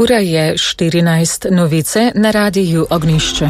Ura je 14, novice na Radiu Ognjišče.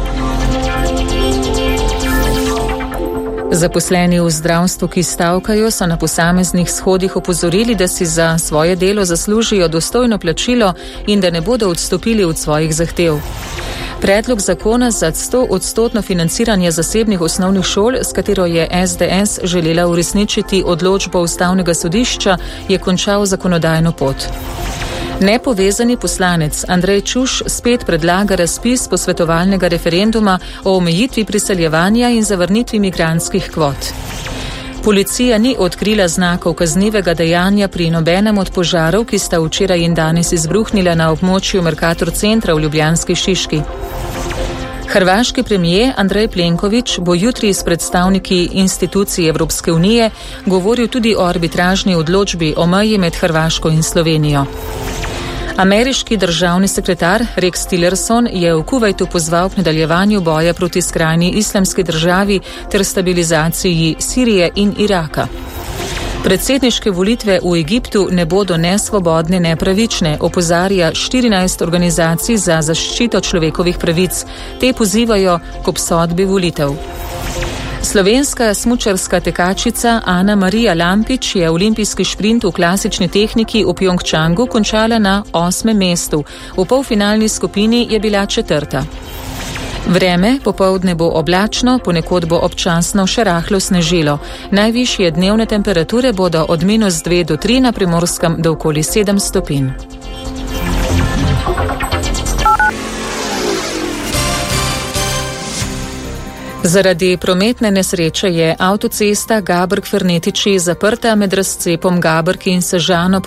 Zaposleni v zdravstvu, ki stavkajo, so na posameznih shodih opozorili, da si za svoje delo zaslužijo dostojno plačilo in da ne bodo odstopili od svojih zahtev. Predlog zakona za 100% financiranje zasebnih osnovnih šol, s katero je SDS želela uresničiti odločbo Ustavnega sodišča, je končal zakonodajno pot. Nepovezani poslanec Andrej Čuš spet predlaga razpis posvetovalnega referenduma o omejitvi priseljevanja in zavrnitvi migrantskih kvot. Policija ni odkrila znakov kaznivega dejanja pri nobenem od požarov, ki sta včeraj in danes izbruhnila na območju Mercator centra v ljubljanski Šiški. Hrvaški premijer Andrej Plenković bo jutri s predstavniki institucij Evropske unije govoril tudi o arbitražni odločbi o meji med Hrvaško in Slovenijo. Ameriški državni sekretar Rex Tillerson je v Kuvajtu pozval k nadaljevanju boja proti skrajni islamski državi ter stabilizaciji Sirije in Iraka. Predsedniške volitve v Egiptu ne bodo ne svobodne, ne pravične, opozarja 14 organizacij za zaščito človekovih pravic. Te pozivajo k obsodbi volitev. Slovenska smučarska tekačica Ana Marija Lampič je olimpijski šprint v klasični tehniki v Pjongčangu končala na 8. mestu. V polfinalni skupini je bila 4. Vreme popoldne bo oblačno, ponekod bo občasno še rahlo snežilo. Najvišje dnevne temperature bodo od -2 do 3 na Primorskem do okoli 7 stopinj. Zaradi prometne nesreče je avtocesta Gabrk-Fernetiči zaprta med razcepom Gabrk in Sežano